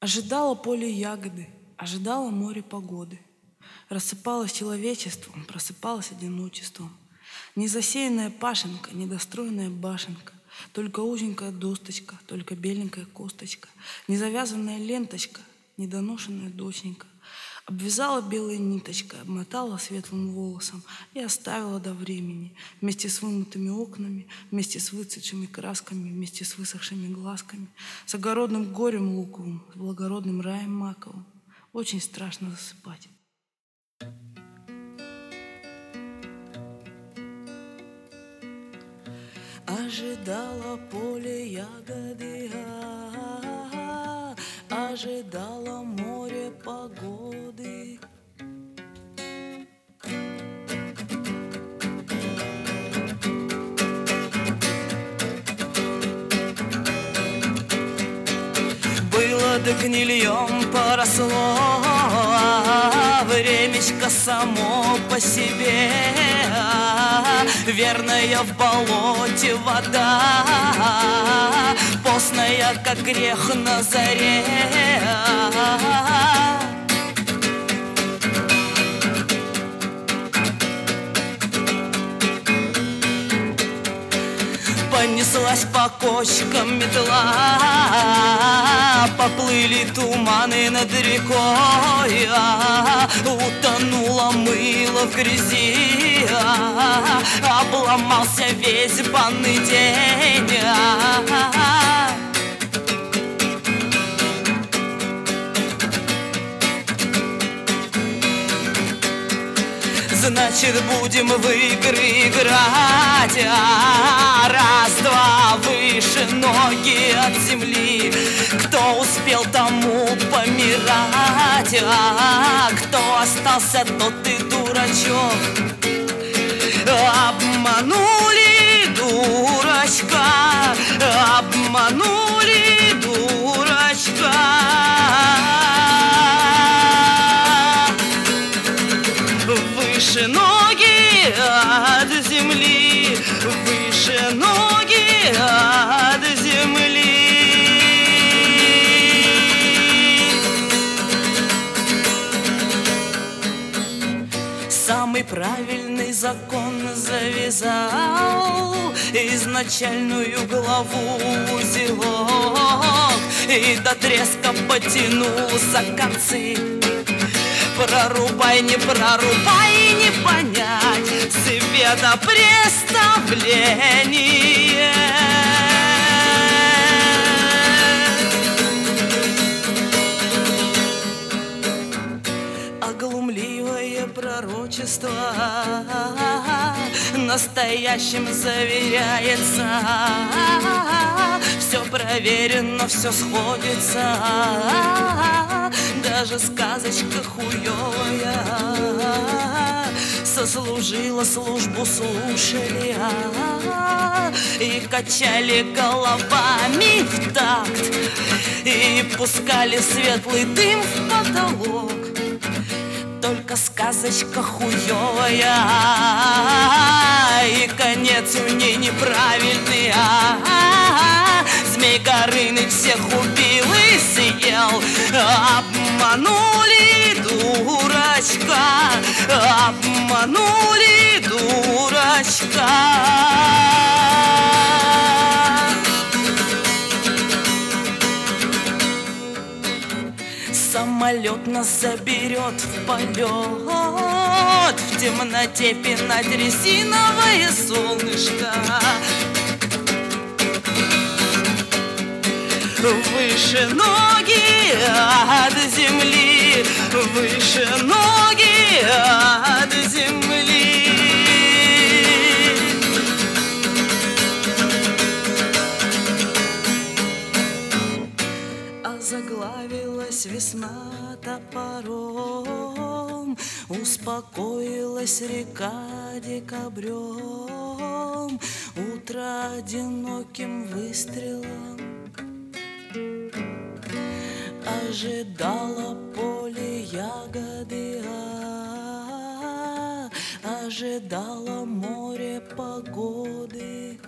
Ожидало поле ягоды, ожидало море погоды. Рассыпалось человечеством, просыпалось одиночеством. Незасеянная пашенка, недостроенная башенка, только узенькая досточка, только беленькая косточка, незавязанная ленточка, недоношенная доченька. Обвязала белая ниточка, обмотала светлым волосом и оставила до времени, вместе с вымытыми окнами, вместе с выцветшими красками, вместе с высохшими глазками, с огородным горем луковым, с благородным раем маковым. Очень страшно засыпать. Ожидала поле ягоды, ожидала море погоды. Было да гнильем поросло, времечко само по себе. Верная в болоте вода, постная, как грех на заре. Понеслась по кочкам метла, поплыли туманы над рекой, утонуло мыло в грязи, обломался весь банный день. Значит, будем в игры играть, раз-два, выше ноги от земли. Кто успел, тому помирать, кто остался, тот и дурачок. Обманули дурачка, обманули дурачка. Выше ноги от земли, выше ноги от земли. Самый правильный закон завязал изначальную главу узелок и до треска потянул за концы. Прорубай, не понять светопреставление. Оглумливое пророчество настоящим заверяется. Все проверено, все сходится, даже сказочка хуёвая сослужила службу, слушали и качали головами в такт, и пускали светлый дым в потолок. Только сказочка хуёвая, и конец у ней неправильный. Змей Горыныч всех убил и съел. Обманули дурачка, обманули дурачка. Самолет нас заберет в полет, в темноте пинать резиновое солнышко. Выше ноги от земли, выше ноги от земли. Озаглавилась весна топором, успокоилась река декабрем, утро одиноким выстрелом. Ожидала поле ягоды, ожидала море погоды.